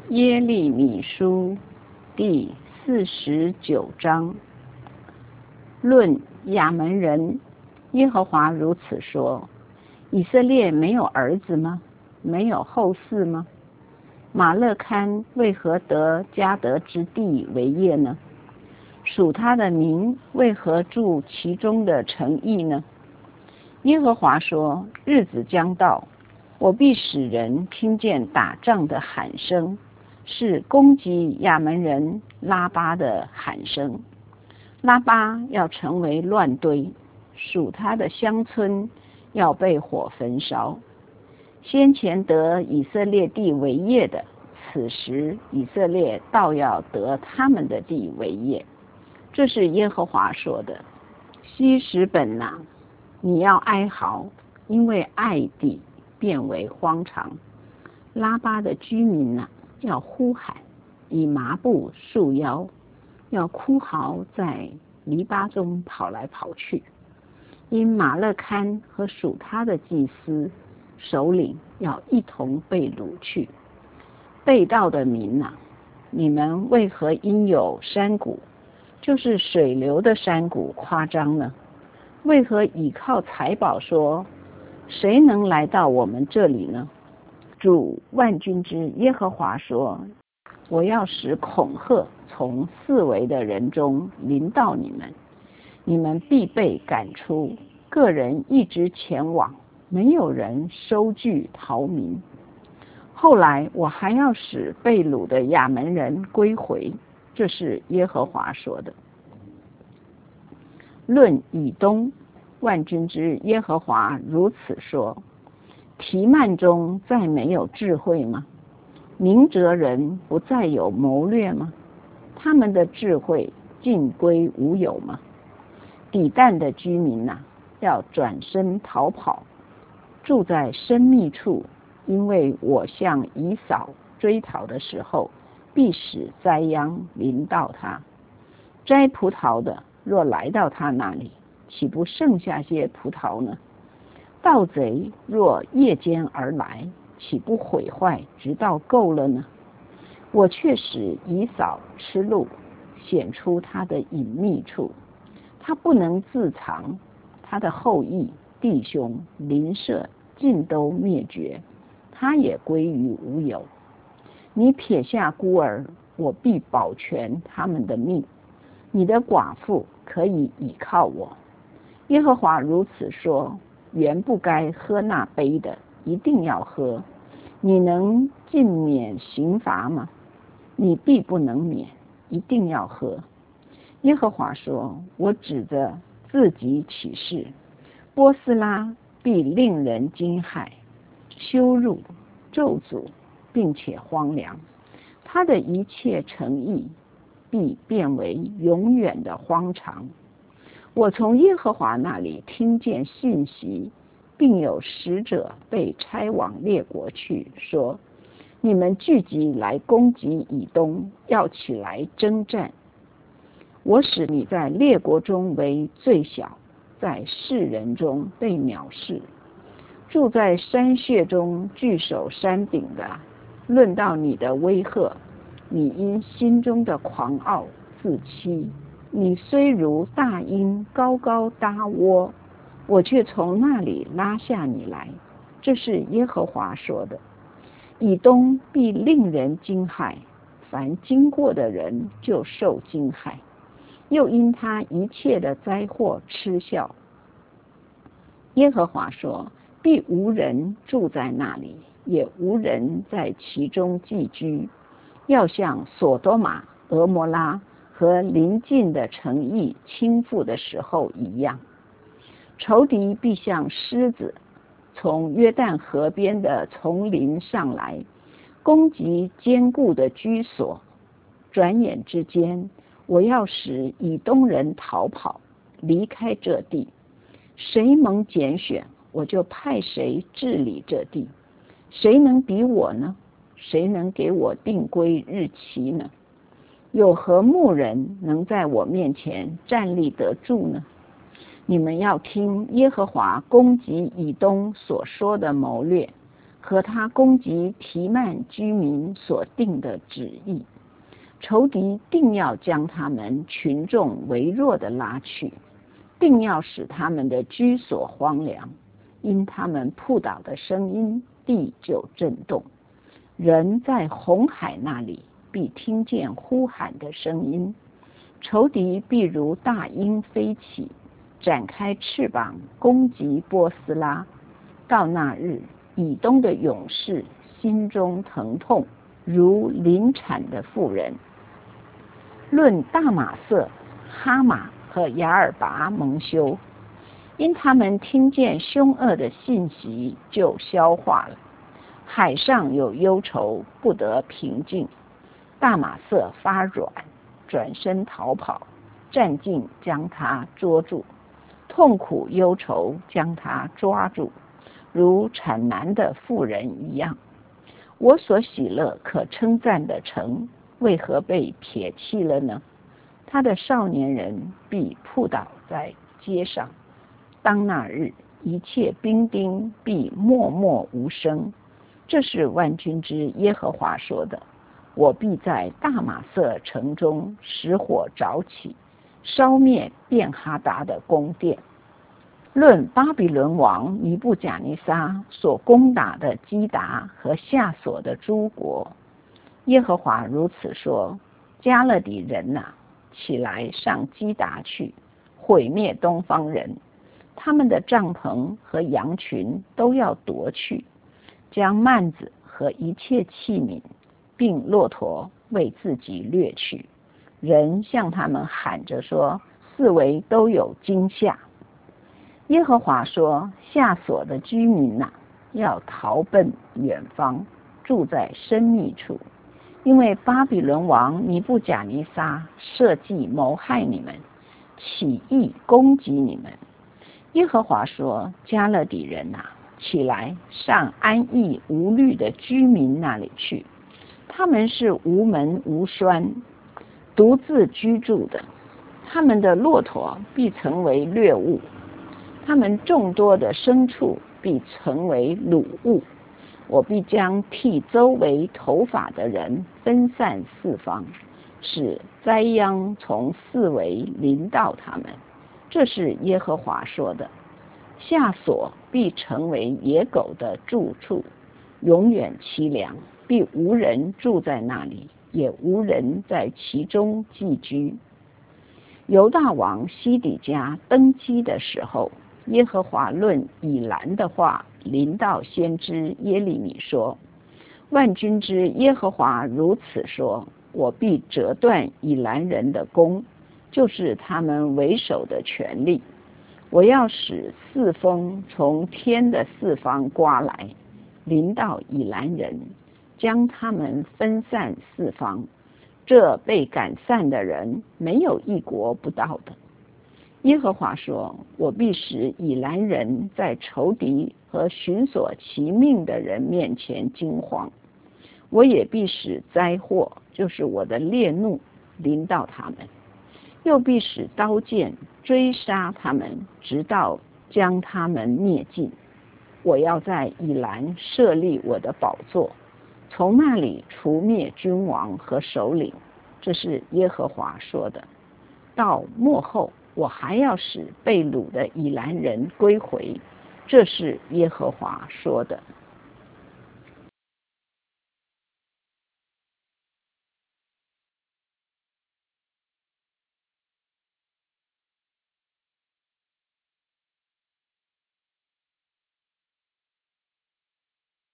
耶利米书第49章，论亚门人。耶和华如此说：以色列没有儿子吗？没有后嗣吗？马勒堪为何得迦得之地为业呢？属他的民为何住其中的城邑呢？耶和华说：日子将到，我必使人听见打仗的喊声，是攻击亚门人拉巴的喊声。拉巴要成为乱堆，属他的乡村要被火焚烧。先前得以色列地为业的，此时以色列倒要得他们的地为业。这是耶和华说的。希实本哪，你要哀嚎，因为爱地变为荒场。拉巴的居民哪，要呼喊，以麻布束腰，要哭嚎，在篱笆中跑来跑去。因马勒堪和属他的祭司首领要一同被掳去。被盗的民哪，你们为何因有山谷，就是水流的山谷夸张呢？为何倚靠财宝说，谁能来到我们这里呢？主万军之耶和华说：我要使恐吓从四围的人中临到你们，你们必被赶出，个人一直前往，没有人收据逃民。后来我还要使被掳的亚门人归回，这是耶和华说的。论以东，万军之耶和华如此说：提曼中再没有智慧吗？明哲人不再有谋略吗？他们的智慧尽归无有吗？底但的居民哪，要转身逃跑，住在深密处，因为我向以扫追讨的时候，必使灾殃临到他。摘葡萄的若来到他那里，岂不剩下些葡萄呢？盗贼若夜间而来，岂不毁坏直到够了呢？我却使以扫吃路，显出他的隐秘处，他不能自藏，他的后裔弟兄邻舍尽都灭绝，他也归于无有。你撇下孤儿，我必保全他们的命，你的寡妇可以倚靠我。耶和华如此说：原不该喝那杯的，一定要喝。你能尽免刑罚吗？你必不能免，一定要喝。耶和华说：我指着自己起誓，波斯拉必令人惊骇、羞辱、咒诅，并且荒凉。他的一切诚意必变为永远的荒场。我从耶和华那里听见信息，并有使者被差往列国去，说：你们聚集来攻击以东，要起来征战。我使你在列国中为最小，在世人中被藐视。住在山穴中据守山顶的，论到你的威吓，你因心中的狂傲自欺。你虽如大鹰高高搭窝，我却从那里拉下你来，这是耶和华说的。以东必令人惊骇，凡经过的人就受惊骇，又因他一切的灾祸嗤笑。耶和华说：必无人住在那里，也无人在其中寄居，要像所多玛、俄摩拉和邻近的城邑倾覆的时候一样。仇敌必像狮子从约旦河边的丛林上来，攻击坚固的居所。转眼之间，我要使以东人逃跑，离开这地。谁蒙拣选，我就派谁治理这地。谁能比我呢？谁能给我定规日期呢？有何牧人能在我面前站立得住呢？你们要听耶和华攻击以东所说的谋略， 和他攻击提曼居民所定的旨意。仇敌定要将他们群众微弱的拉去，定要使他们的居所荒凉，因他们扑倒的声音，地就震动。人在红海那里必听见呼喊的声音，仇敌必如大鹰飞起，展开翅膀攻击波斯拉。到那日，以东的勇士心中疼痛，如临产的妇人。论大马色、哈马和雅尔拔蒙羞，因他们听见凶恶的信息就消化了。海上有忧愁，不得平静。大马色发软，转身逃跑，战境将他捉住，痛苦忧愁将他抓住，如产难的妇人一样。我所喜乐可称赞的城，为何被撇弃了呢？他的少年人必扑倒在街上。当那日，一切兵丁必默默无声。这是万军之耶和华说的。我必在大马色城中使火着起，烧灭便哈达的宫殿。论巴比伦王尼布甲尼撒所攻打的基达和下所的诸国，耶和华如此说：加勒底人哪，起来上基达去，毁灭东方人。他们的帐篷和羊群都要夺去，将幔子和一切器皿并骆驼为自己掠去。人向他们喊着说：四围都有惊吓。耶和华说：下所的居民哪，要逃奔远方，住在深密处，因为巴比伦王尼布甲尼撒设计谋害你们，起意攻击你们。耶和华说：加勒底人哪，起来上安逸无虑的居民那里去，他们是无门无栓，独自居住的。他们的骆驼必成为掠物，他们众多的牲畜必成为掳物。我必将剃周围头发的人分散四方，使灾殃从四围临到他们。这是耶和华说的。下所必成为野狗的住处，永远凄凉，必无人住在那里，也无人在其中寄居。犹大王西底家登基的时候，耶和华论以兰的话临到先知耶利米说：万军之耶和华如此说，我必折断以兰人的弓，就是他们为首的权力。我要使四风从天的四方刮来，临到以兰人，将他们分散四方。这被赶散的人，没有一国不到的。耶和华说：我必使以兰人在仇敌和寻索其命的人面前惊慌，我也必使灾祸，就是我的烈怒，临到他们，又必使刀剑追杀他们，直到将他们灭尽。我要在以兰设立我的宝座，从那里除灭君王和首领。这是耶和华说的。到末后，我还要使被掳的以兰人归回。这是耶和华说的。